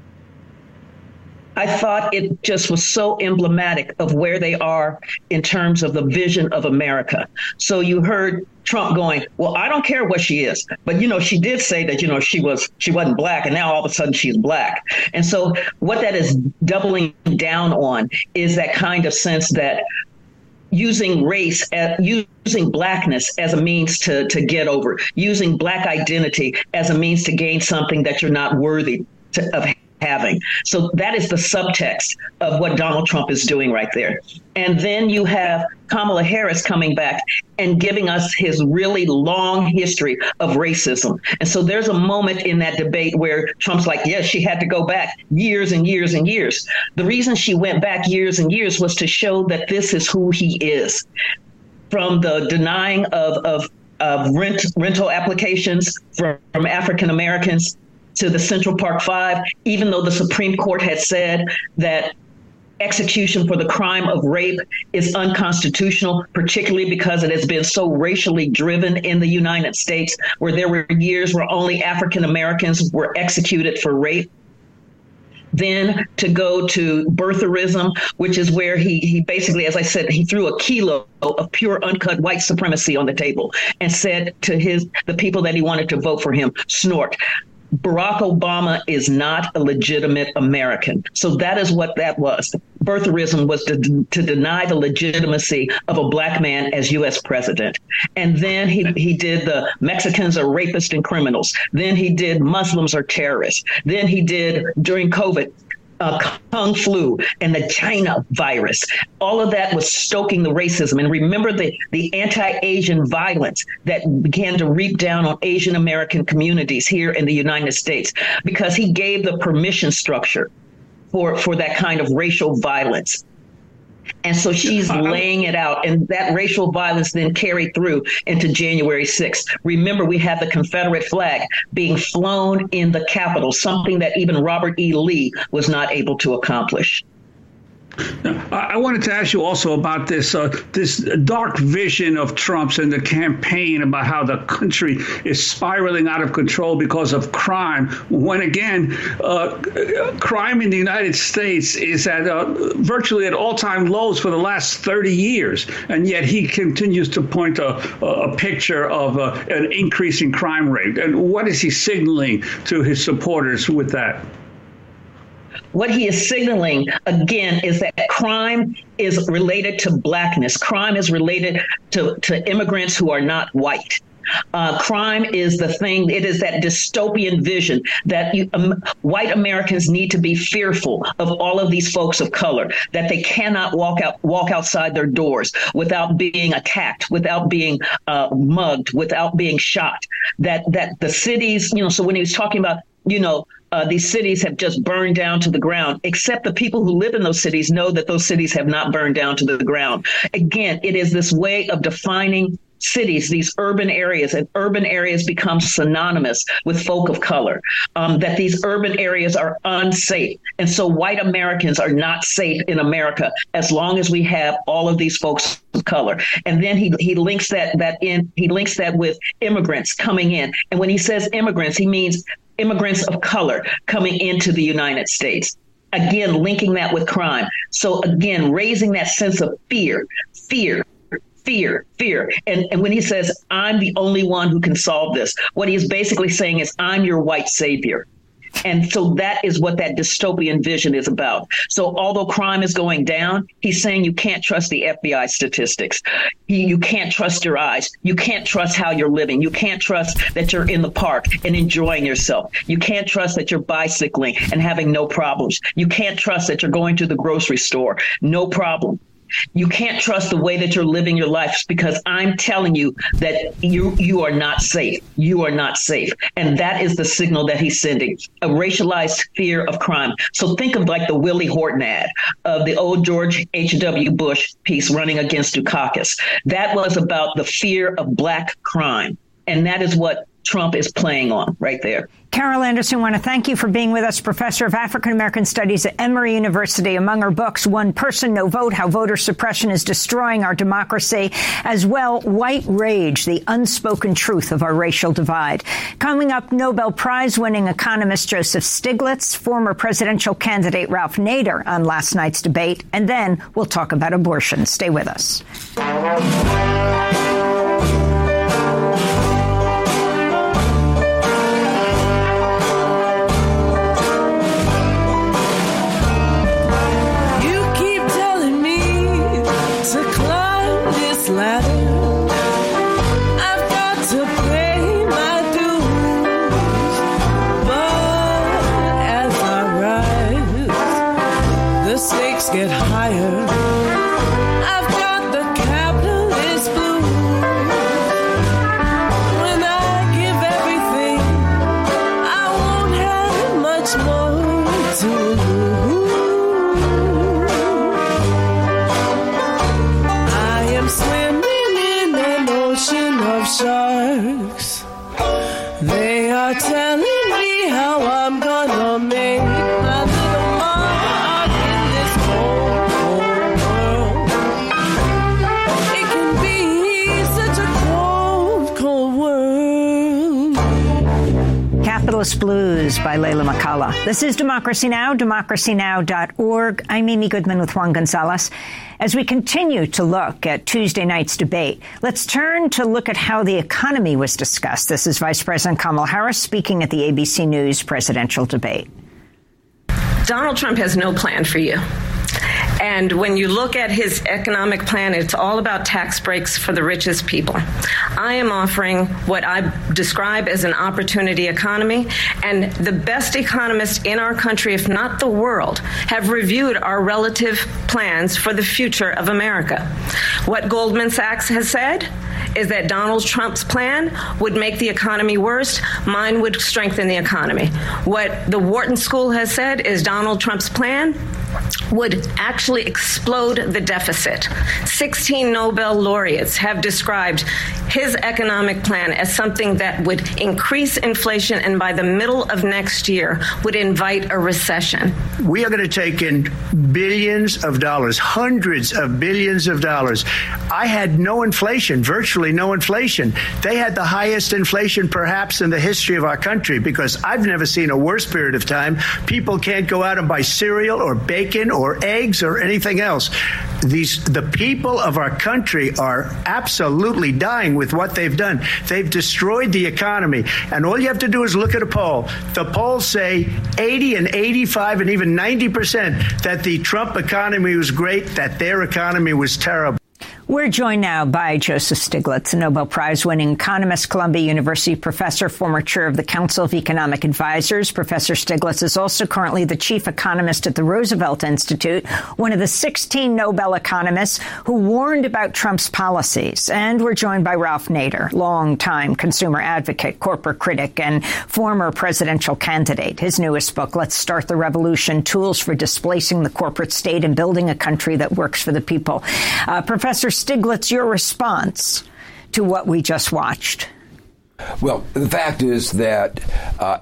I thought it just was so emblematic of where they are in terms of the vision of America. So you heard Trump going, well, I don't care what she is. But, you know, she did say that, you know, she was she wasn't black. And now all of a sudden she's black. And so what that is doubling down on is that kind of sense that using race, uh, using blackness as a means to, to get over, using black identity as a means to gain something that you're not worthy to, of having. So that is the subtext of what Donald Trump is doing right there. And then you have Kamala Harris coming back and giving us his really long history of racism. And so there's a moment in that debate where Trump's like, yes, she had to go back years and years and years. The reason she went back years and years was to show that this is who he is. From the denying of, of, of rent, rental applications from, from African Americans to the Central Park Five, even though the Supreme Court had said that execution for the crime of rape is unconstitutional, particularly because it has been so racially driven in the United States, where there were years where only African Americans were executed for rape. Then to go to birtherism, which is where he he basically, as I said, he threw a kilo of pure uncut white supremacy on the table and said to his the people that he wanted to vote for him, snort. Barack Obama is not a legitimate American. So that is what that was. Birtherism was to, to deny the legitimacy of a black man as U S president. And then he, he did the Mexicans are rapists and criminals. Then he did Muslims are terrorists. Then he did during COVID, Uh, Kung flu and the China virus. All of that was stoking the racism. And remember the, the anti-Asian violence that began to reap down on Asian American communities here in the United States, because he gave the permission structure for, for that kind of racial violence. And so she's laying it out. And that racial violence then carried through into January sixth. Remember, we had the Confederate flag being flown in the Capitol, something that even Robert E. Lee was not able to accomplish. I wanted to ask you also about this uh, this dark vision of Trump's and the campaign about how the country is spiraling out of control because of crime. When again, uh, crime in the United States is at uh, virtually at all-time lows for the last thirty years, and yet he continues to point a, a picture of uh, an increasing crime rate. And what is he signaling to his supporters with that? What he is signaling, again, is that crime is related to blackness. Crime is related to, to immigrants who are not white. Uh, crime is the thing. It is that dystopian vision that you, um, white Americans need to be fearful of all of these folks of color, that they cannot walk out, walk outside their doors without being attacked, without being uh, mugged, without being shot, that, that the cities, you know, so when he was talking about, you know, Uh, these cities have just burned down to the ground, except the people who live in those cities know that those cities have not burned down to the ground. Again, it is this way of defining cities, these urban areas, and urban areas become synonymous with folk of color, um, that these urban areas are unsafe. And so white Americans are not safe in America as long as we have all of these folks of color. And then he he links that that in he links that with immigrants coming in. And when he says immigrants, he means immigrants of color coming into the United States. Again, linking that with crime. So again, raising that sense of fear, fear, fear, fear. And, and when he says, I'm the only one who can solve this, what he is basically saying is, I'm your white savior. And so that is what that dystopian vision is about. So although crime is going down, he's saying you can't trust the F B I statistics. He, you can't trust your eyes. You can't trust how you're living. You can't trust that you're in the park and enjoying yourself. You can't trust that you're bicycling and having no problems. You can't trust that you're going to the grocery store. No problem. You can't trust the way that you're living your life, because I'm telling you that you you are not safe. You are not safe. And that is the signal that he's sending, a racialized fear of crime. So think of like the Willie Horton ad of the old George H W. Bush piece running against Dukakis. That was about the fear of black crime. And that is what Trump is playing on right there. Carol Anderson, I want to thank you for being with us, professor of African American Studies at Emory University. Among her books, One Person, No Vote, How Voter Suppression is Destroying Our Democracy, as well, White Rage, The Unspoken Truth of Our Racial Divide. Coming up, Nobel Prize-winning economist Joseph Stiglitz, former presidential candidate Ralph Nader on last night's debate, and then we'll talk about abortion. Stay with us. Get higher. I've got the capitalist blues. When I give everything, I won't have much more to lose. I am swimming in an ocean of sharks. They are telling me how I'm gonna make my little mark in this cold, cold world. It can be such a cold, cold world. Capitalist Blues by Layla McCullough. This is Democracy Now!, democracy now dot org. I'm Amy Goodman with Juan Gonzalez. As we continue to look at Tuesday night's debate, let's turn to look at how the economy was discussed. This is Vice President Kamala Harris speaking at the A B C News presidential debate. Donald Trump has no plan for you. And when you look at his economic plan, it's all about tax breaks for the richest people. I am offering what I describe as an opportunity economy, and the best economists in our country, if not the world, have reviewed our relative plans for the future of America. What Goldman Sachs has said is that Donald Trump's plan would make the economy worse. Mine would strengthen the economy. What the Wharton School has said is Donald Trump's plan would actually explode the deficit. sixteen Nobel laureates have described his economic plan as something that would increase inflation and by the middle of next year would invite a recession. We are going to take in billions of dollars, hundreds of billions of dollars. I had no inflation, virtually no inflation. They had the highest inflation perhaps in the history of our country, because I've never seen a worse period of time. People can't go out and buy cereal or bacon or eggs or anything else. These the people of our country are absolutely dying with what they've done. They've destroyed the economy. And all you have to do is look at a poll. The polls say eighty and eighty-five and even ninety percent that the Trump economy was great, that their economy was terrible. We're joined now by Joseph Stiglitz, a Nobel Prize-winning economist, Columbia University professor, former chair of the Council of Economic Advisors. Professor Stiglitz is also currently the chief economist at the Roosevelt Institute, one of the sixteen Nobel economists who warned about Trump's policies. And we're joined by Ralph Nader, longtime consumer advocate, corporate critic, and former presidential candidate. His newest book, Let's Start the Revolution, Tools for Displacing the Corporate State and Building a Country that Works for the People. Uh, Professor Stiglitz, your response to what we just watched? Well, the fact is that uh,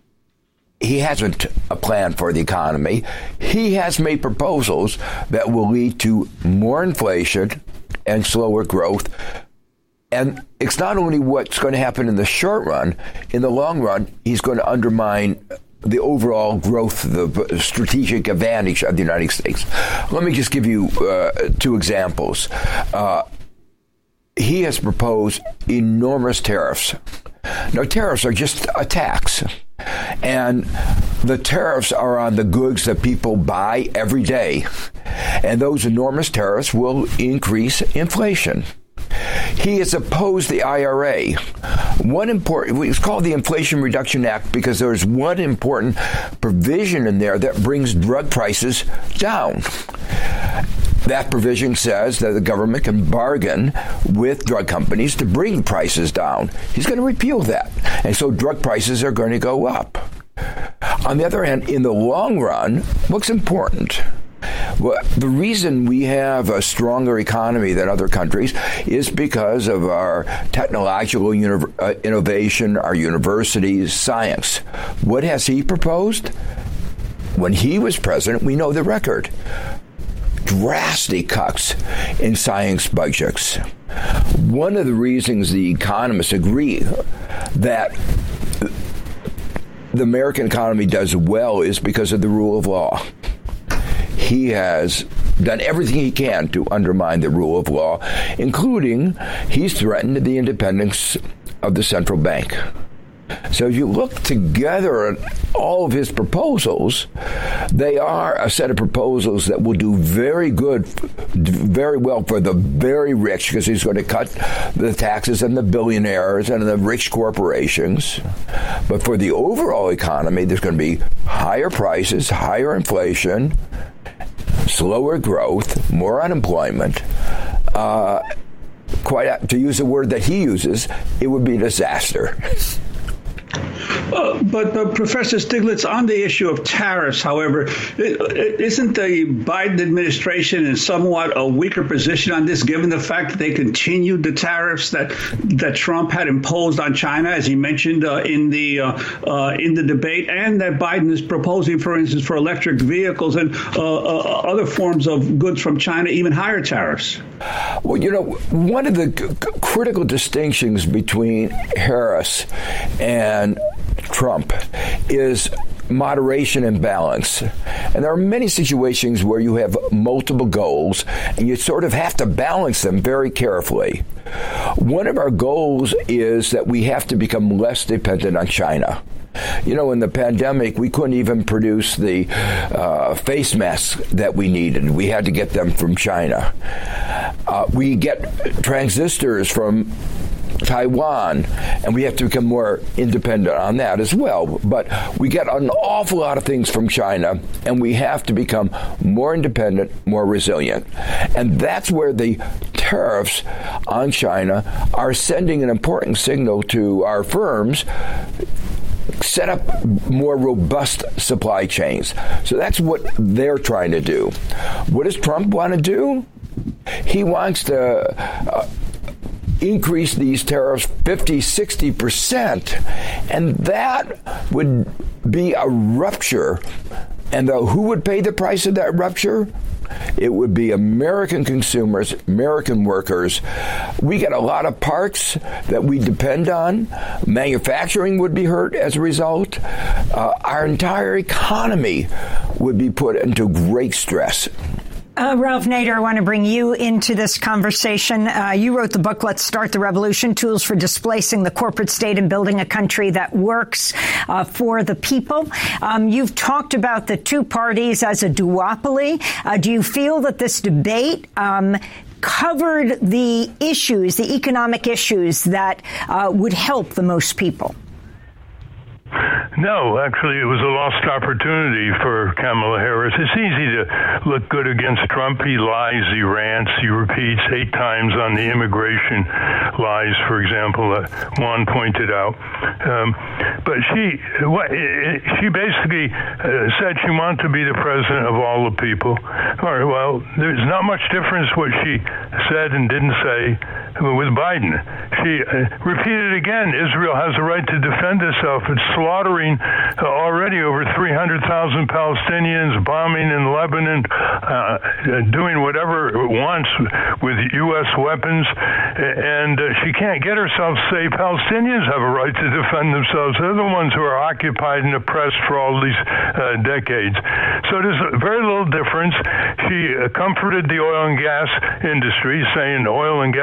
he hasn't a plan for the economy. He has made proposals that will lead to more inflation and slower growth. And it's not only what's going to happen in the short run. In the long run, he's going to undermine the overall growth, the strategic advantage of the United States. Let me just give you uh, two examples. Uh, he has proposed enormous tariffs. Now, tariffs are just a tax. And the tariffs are on the goods that people buy every day. And those enormous tariffs will increase inflation. He has opposed the I R A. One important, it's called the Inflation Reduction Act because there's one important provision in there that brings drug prices down. That provision says that the government can bargain with drug companies to bring prices down. He's going to repeal that. And so drug prices are going to go up. On the other hand, in the long run, what's important? Well, the reason we have a stronger economy than other countries is because of our technological uni- uh, innovation, our universities, science. What has he proposed? When he was president, we know the record. Drastic cuts in science budgets. One of the reasons the economists agree that the American economy does well is because of the rule of law. He has done everything he can to undermine the rule of law, including he's threatened the independence of the central bank. So if you look together at all of his proposals, they are a set of proposals that will do very good, very well for the very rich, because he's going to cut the taxes on the billionaires and the rich corporations. But for the overall economy, there's going to be higher prices, higher inflation, slower growth, more unemployment. Uh, quite to use a word that he uses, it would be a disaster. Uh, but uh, Professor Stiglitz, on the issue of tariffs, however, isn't the Biden administration in somewhat a weaker position on this, given the fact that they continued the tariffs that that Trump had imposed on China, as he mentioned uh, in the uh, uh, in the debate, and that Biden is proposing, for instance, for electric vehicles and uh, uh, other forms of goods from China, even higher tariffs? Well, you know, one of the c- critical distinctions between Harris and Trump is moderation and balance. And there are many situations where you have multiple goals and you sort of have to balance them very carefully. One of our goals is that we have to become less dependent on China. You know, in the pandemic, we couldn't even produce the uh, face masks that we needed. We had to get them from China. Uh, we get transistors from Taiwan, and we have to become more independent on that as well. But we get an awful lot of things from China, and we have to become more independent, more resilient. And that's where the tariffs on China are sending an important signal to our firms. Set up more robust supply chains. So that's what they're trying to do. What does Trump want to do? He wants to uh, increase these tariffs fifty, sixty percent, and that would be a rupture. And the, who would pay the price of that rupture? It would be American consumers, American workers. We get a lot of parts that we depend on. Manufacturing would be hurt as a result. Uh, our entire economy would be put into great stress. Uh, Ralph Nader, I want to bring you into this conversation. Uh, you wrote the book, Let's Start the Revolution, Tools for Displacing the Corporate State and Building a Country That Works uh, for the People. Um, you've talked about the two parties as a duopoly. Uh, do you feel that this debate um, covered the issues, the economic issues that uh, would help the most people? No, actually, it was a lost opportunity for Kamala Harris. It's easy to look good against Trump. He lies, he rants, he repeats eight times on the immigration lies, for example, that Juan pointed out. Um, but she what, she basically uh, said she wanted to be the president of all the people. All right, well, there's not much difference what she said and didn't say with Biden. She uh, repeated again, Israel has a right to defend itself. It's slaughtering uh, already over three hundred thousand Palestinians, bombing in Lebanon, uh, doing whatever it wants with U S weapons, and uh, she can't get herself to say Palestinians have a right to defend themselves. They're the ones who are occupied and oppressed for all these uh, decades. So there's very little difference. She uh, comforted the oil and gas industry, saying oil and gas production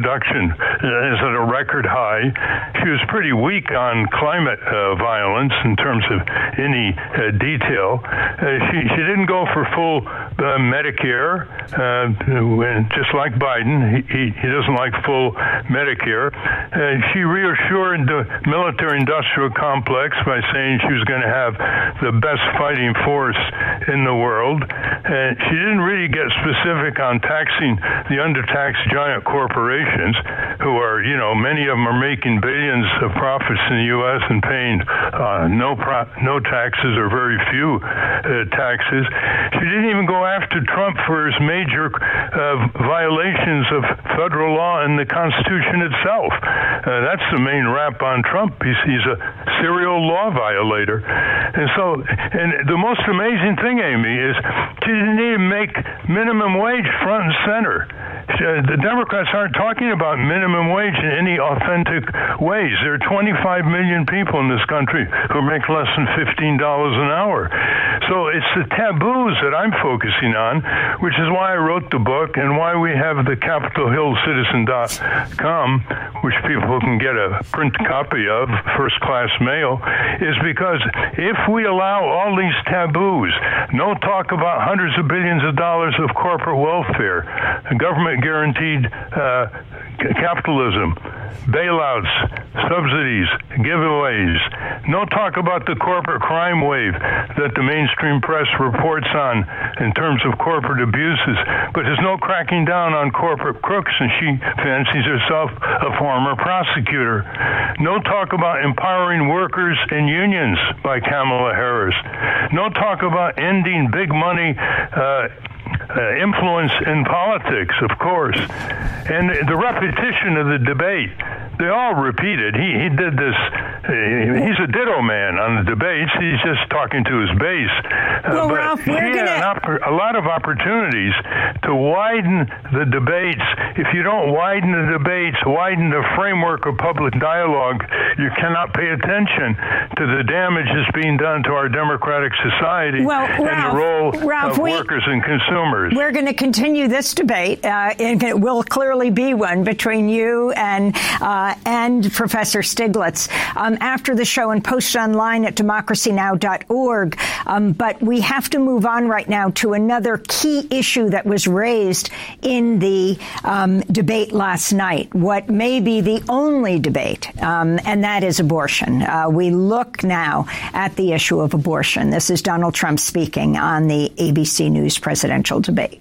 production is at a record high. She was pretty weak on climate uh, violence in terms of any uh, detail. Uh, she, she didn't go for full uh, Medicare, uh, just like Biden. He, he, he doesn't like full Medicare. Uh, she reassured the military-industrial complex by saying she was going to have the best fighting force in the world. And she didn't really get specific on taxing the undertaxed giant corporations, who are, you know, many of them are making billions of profits in the U S and paying uh, no pro- no taxes or very few uh, taxes. She didn't even go after Trump for his major uh, violations of federal law and the Constitution itself. Uh, that's the main rap on Trump. He's, he's a serial law violator. And so, and the most amazing thing, Amy, is she didn't even make minimum wage front and center. Uh, the Democrats aren't talking about minimum wage in any authentic ways. There are twenty-five million people in this country who make less than fifteen dollars an hour. So it's the taboos that I'm focusing on, which is why I wrote the book and why we have the Capitol Hill Citizen dot com, which people can get a print copy of, first-class mail, is because if we allow all these taboos, no talk about hundreds of billions of dollars of corporate welfare, government-guaranteed uh, capitalism, bailouts, subsidies, giveaways. No talk about the corporate crime wave that the mainstream press reports on in terms of corporate abuses, but there's no cracking down on corporate crooks, and she fancies herself a former prosecutor. No talk about empowering workers and unions by Kamala Harris. No talk about ending big money uh, Uh, influence in politics, of course. And the repetition of the debate, they all repeated. He he did this. Uh, he's a ditto man on the debates. He's just talking to his base. Uh, well, but Ralph, he we're had gonna... an oppor- a lot of opportunities to widen the debates. If you don't widen the debates, widen the framework of public dialogue, you cannot pay attention to the damage that's being done to our democratic society well, and Ralph, the role Ralph, of we, workers and consumers. We're going to continue this debate, uh, and it will clearly be one between you and uh, and Professor Stiglitz um, after the show and post online at democracy now dot org. Um, but we have to move on right now to another key issue that was raised in the um, debate last night, what may be the only debate, um, and that is abortion. Uh, we look now at the issue of abortion. This is Donald Trump speaking on the A B C News presidential debate.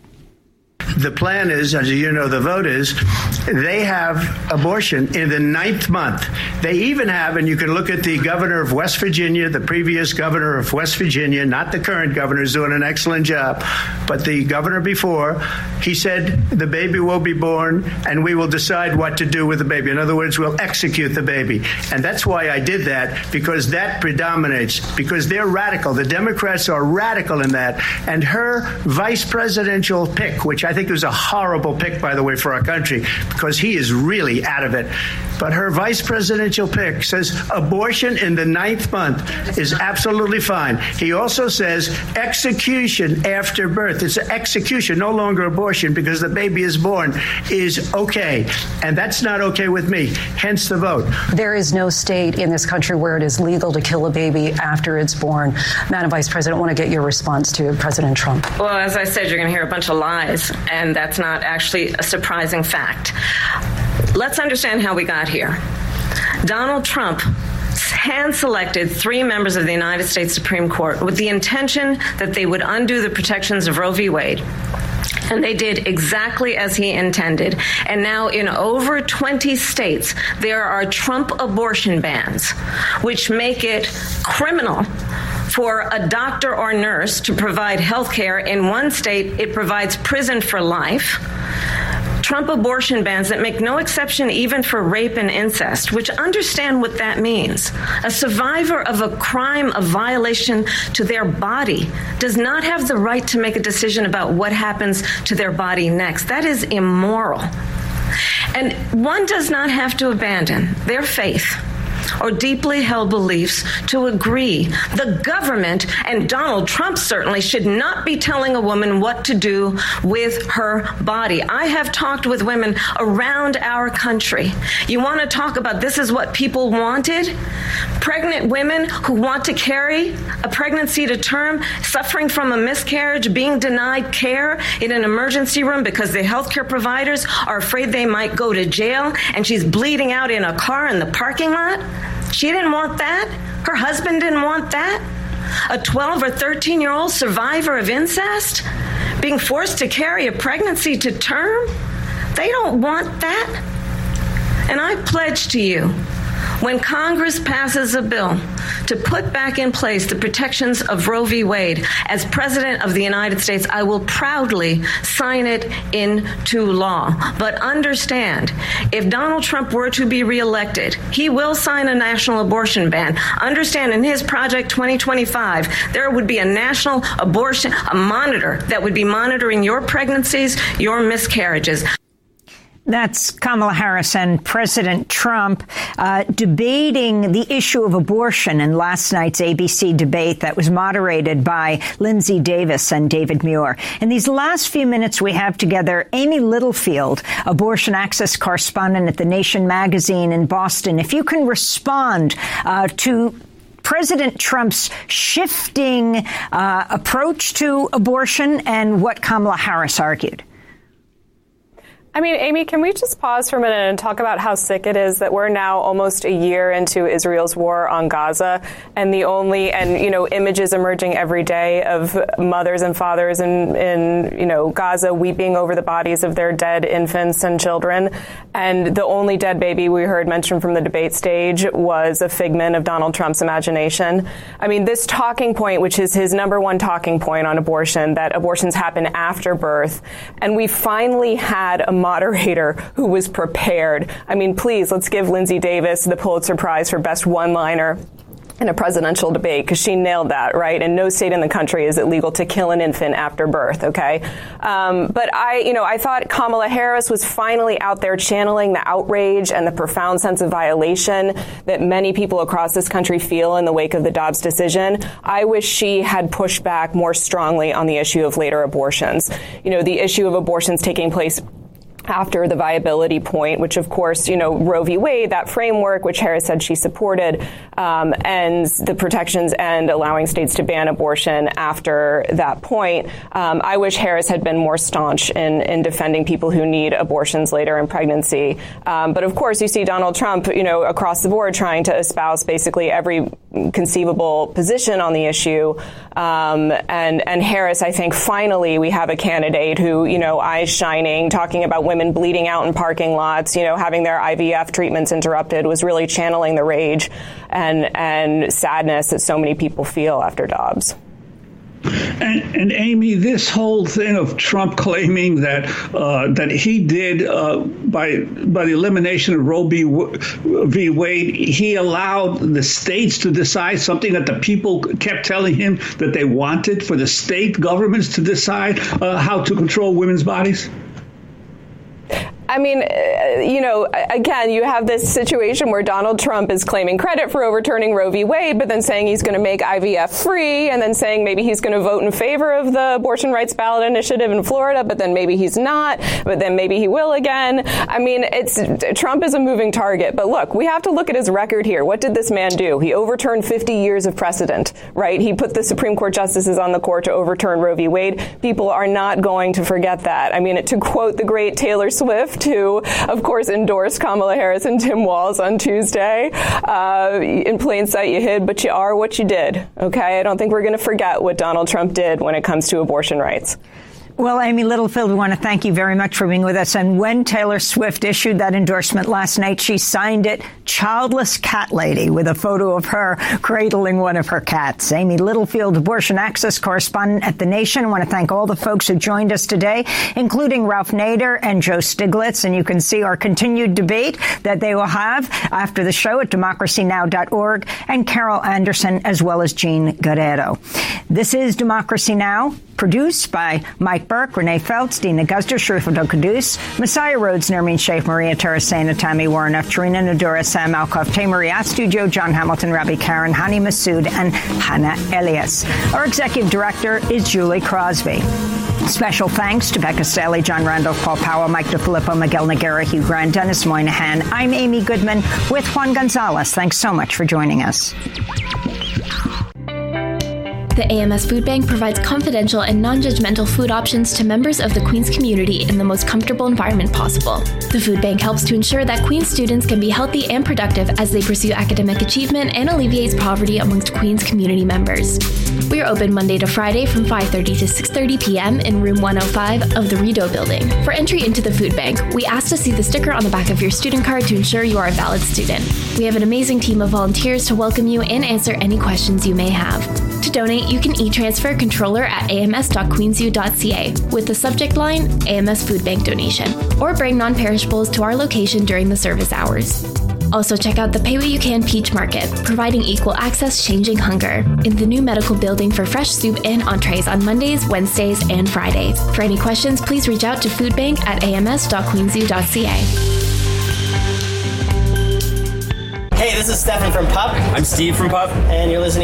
The plan is, as you know, the vote is, they have abortion in the ninth month. They even have, and you can look at the governor of West Virginia, the previous governor of West Virginia, not the current governor, is doing an excellent job, but the governor before, he said the baby will be born and we will decide what to do with the baby. In other words, we'll execute the baby. And that's why I did that, because that predominates, because they're radical. The Democrats are radical in that. And her vice presidential pick, which I think was a horrible pick, by the way, for our country, because he is really out of it. But her vice presidential pick says abortion in the ninth month is absolutely fine. He also says execution after birth. It's an execution, no longer abortion, because the baby is born, is okay. And that's not okay with me, hence the vote. There is no state in this country where it is legal to kill a baby after it's born. Madam Vice President, I want to get your response to President Trump. Well, as I said, you're going to hear a bunch of lies, and that's not actually a surprising fact. Let's understand how we got here. Donald Trump hand-selected three members of the United States Supreme Court with the intention that they would undo the protections of Roe v. Wade. And they did exactly as he intended. And now in over twenty states, there are Trump abortion bans, which make it criminal for a doctor or nurse to provide health care. In one state, it provides prison for life. Trump abortion bans that make no exception even for rape and incest, which understand what that means. A survivor of a crime of violation to their body does not have the right to make a decision about what happens to their body next. That is immoral. And one does not have to abandon their faith or deeply held beliefs to agree. The government, and Donald Trump certainly, should not be telling a woman what to do with her body. I have talked with women around our country. You want to talk about this is what people wanted? Pregnant women who want to carry a pregnancy to term, suffering from a miscarriage, being denied care in an emergency room because the healthcare providers are afraid they might go to jail, and she's bleeding out in a car in the parking lot. She didn't want that. Her husband didn't want that. A twelve or thirteen year old survivor of incest being forced to carry a pregnancy to term. They don't want that. And I pledge to you, when Congress passes a bill to put back in place the protections of Roe v. Wade, as President of the United States, I will proudly sign it into law. But understand, if Donald Trump were to be reelected, he will sign a national abortion ban. Understand, in his Project twenty twenty-five, there would be a national abortion, a monitor that would be monitoring your pregnancies, your miscarriages. That's Kamala Harris and President Trump uh, debating the issue of abortion in last night's A B C debate that was moderated by Lindsay Davis and David Muir. In these last few minutes we have together Amy Littlefield, abortion access correspondent at The Nation magazine in Boston. If you can respond uh, to President Trump's shifting uh, approach to abortion and what Kamala Harris argued. I mean, Amy, can we just pause for a minute and talk about how sick it is that we're now almost a year into Israel's war on Gaza, and the only, and, you know, images emerging every day of mothers and fathers in, in, you know, Gaza weeping over the bodies of their dead infants and children. And the only dead baby we heard mentioned from the debate stage was a figment of Donald Trump's imagination. I mean, this talking point, which is his number one talking point on abortion, that abortions happen after birth, and we finally had a moderator who was prepared. I mean, please, let's give Lindsay Davis the Pulitzer Prize for best one-liner in a presidential debate, because she nailed that, right? In no state in the country is it legal to kill an infant after birth, okay? Um, but I, you know, I thought Kamala Harris was finally out there channeling the outrage and the profound sense of violation that many people across this country feel in the wake of the Dobbs decision. I wish she had pushed back more strongly on the issue of later abortions. You know, the issue of abortions taking place after the viability point, which, of course, you know, Roe v. Wade, that framework, which Harris said she supported, um, and the protections and allowing states to ban abortion after that point. Um, I wish Harris had been more staunch in, in defending people who need abortions later in pregnancy. Um, but, of course, you see Donald Trump, you know, across the board trying to espouse basically every conceivable position on the issue. Um, and, and Harris, I think, finally, we have a candidate who, you know, eyes shining, talking about women bleeding out in parking lots, you know, having their I V F treatments interrupted, was really channeling the rage and and sadness that so many people feel after Dobbs. And, and Amy, this whole thing of Trump claiming that uh, that he did uh, by by the elimination of Roe v. Wade, he allowed the states to decide something that the people kept telling him that they wanted, for the state governments to decide uh, how to control women's bodies? I mean, uh, you know, again, you have this situation where Donald Trump is claiming credit for overturning Roe v. Wade, but then saying he's going to make I V F free, and then saying maybe he's going to vote in favor of the abortion rights ballot initiative in Florida, but then maybe he's not, but then maybe he will again. I mean, it's Trump is a moving target. But look, we have to look at his record here. What did this man do? He overturned fifty years of precedent, right? He put the Supreme Court justices on the court to overturn Roe v. Wade. People are not going to forget that. I mean, to quote the great Taylor Swift, who, of course, endorsed Kamala Harris and Tim Walz on Tuesday. Uh, in plain sight you hid, but you are what you did. Okay? I don't think we're going to forget what Donald Trump did when it comes to abortion rights. Well, Amy Littlefield, we want to thank you very much for being with us. And when Taylor Swift issued that endorsement last night, she signed it Childless Cat Lady, with a photo of her cradling one of her cats. Amy Littlefield, abortion access correspondent at The Nation. I want to thank all the folks who joined us today, including Ralph Nader and Joe Stiglitz. And you can see our continued debate that they will have after the show at democracy now dot org, and Carol Anderson, as well as Jean Guerrero. This is Democracy Now!, produced by Mike Burke, Renee Feltz, Dina Guzder, Shrufadol Kadus, Messiah Rhodes, Nermeen Sheikh, Maria Terrasena, Tammy Warnoff, Tarina Nadura, Sam Alkoff, Tamari Astu, Joe, John Hamilton, Rabbi Karen, Hani Masood, and Hannah Elias. Our executive director is Julie Crosby. Special thanks to Becca Staley, John Randolph, Paul Powell, Mike DeFilippo, Miguel Noguera, Hugh Grant, Dennis Moynihan. I'm Amy Goodman with Juan Gonzalez. Thanks so much for joining us. The A M S Food Bank provides confidential and non-judgmental food options to members of the Queens community in the most comfortable environment possible. The Food Bank helps to ensure that Queens students can be healthy and productive as they pursue academic achievement and alleviates poverty amongst Queens community members. We are open Monday to Friday from five thirty to six thirty p.m. in room one oh five of the Rideau Building. For entry into the Food Bank, we ask to see the sticker on the back of your student card to ensure you are a valid student. We have an amazing team of volunteers to welcome you and answer any questions you may have. To donate, you can e-transfer controller at a m s dot queens u dot c a with the subject line A M S Food Bank donation, or bring non-perishables to our location during the service hours. Also check out the Pay What You Can Peach Market, providing equal access, changing hunger, in the new medical building for fresh soup and entrees on Mondays, Wednesdays, and Fridays. For any questions, please reach out to foodbank at a m s dot queens u dot c a. Hey, this is Stefan from Pup. I'm Steve from Pup. And you're listening